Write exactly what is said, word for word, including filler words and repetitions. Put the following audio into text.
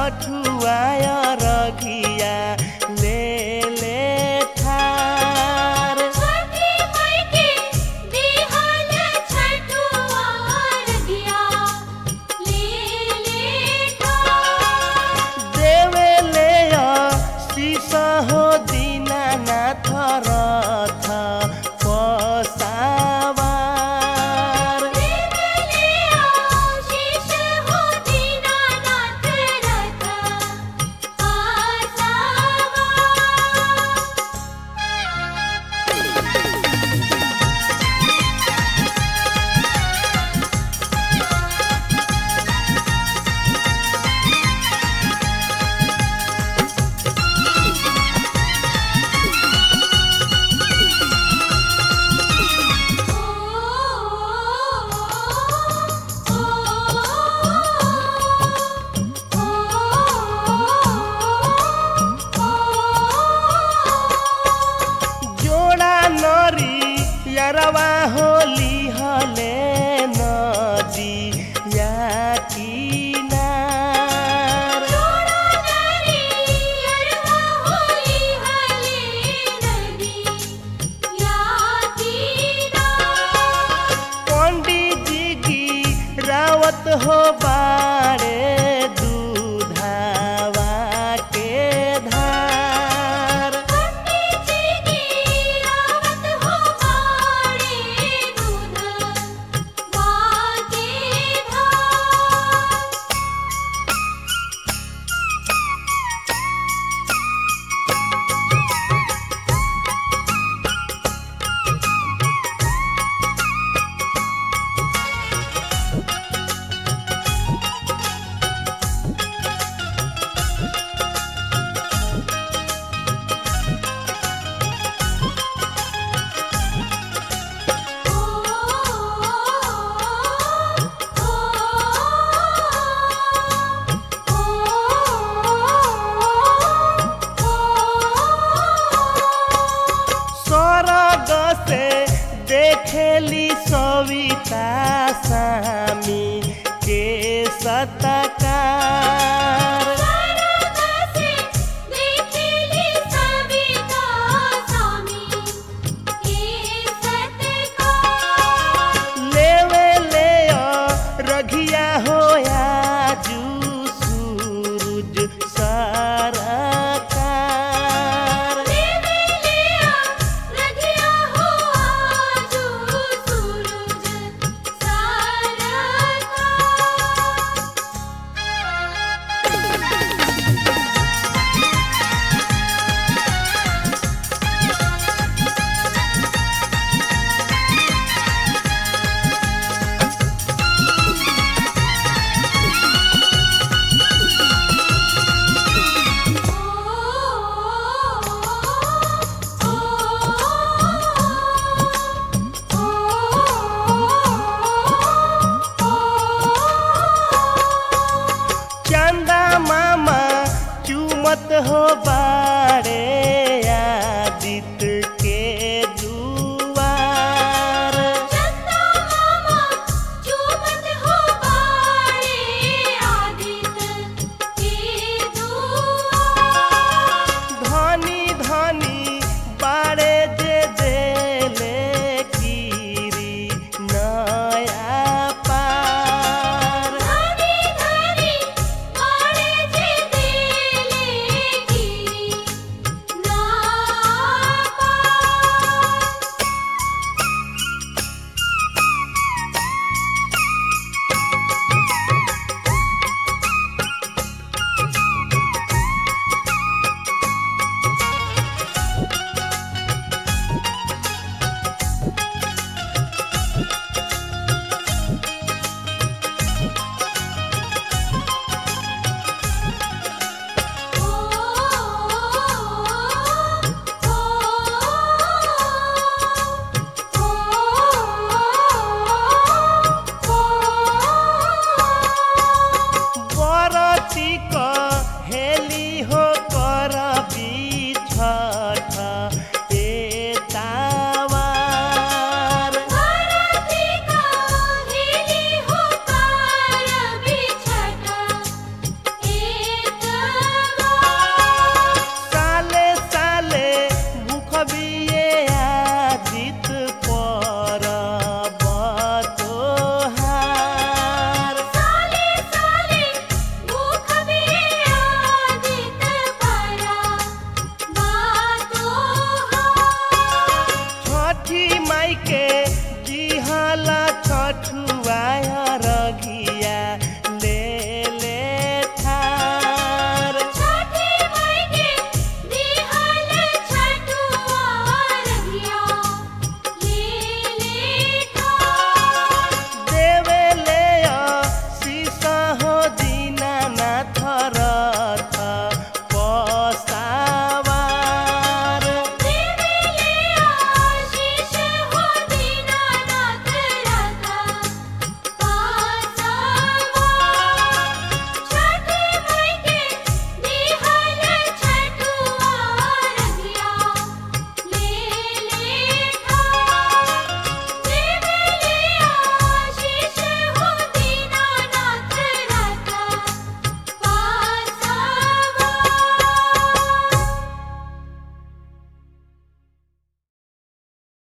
छठुआय रघिया ले ले ठार छठी माई के दिहल छठुआ रघिया ले ले ठार देवे ले शीश हो दीनानाथ रथ पसावार देवले आशीष हो दीनानाथ रथ पासावा जोड़ा नरी यरवा होली हले नदी या किनार जोड़ा नरी अरवा होली हले नदी या किनार पंडित जी की रावत हो बाड़े दूधावा के धार पंडित जी की रावत हो बाड़े दूध वाके धार स्वर्ग से देखेली सविता स्वामी के सतकार सरग से देखिली सविता स्वामी के सत्कार लेवे ले रघिया होया जू सूरज सरकार देवले रघिया हो आजू सूरज सरकार चंदा मामा चूमत हो बा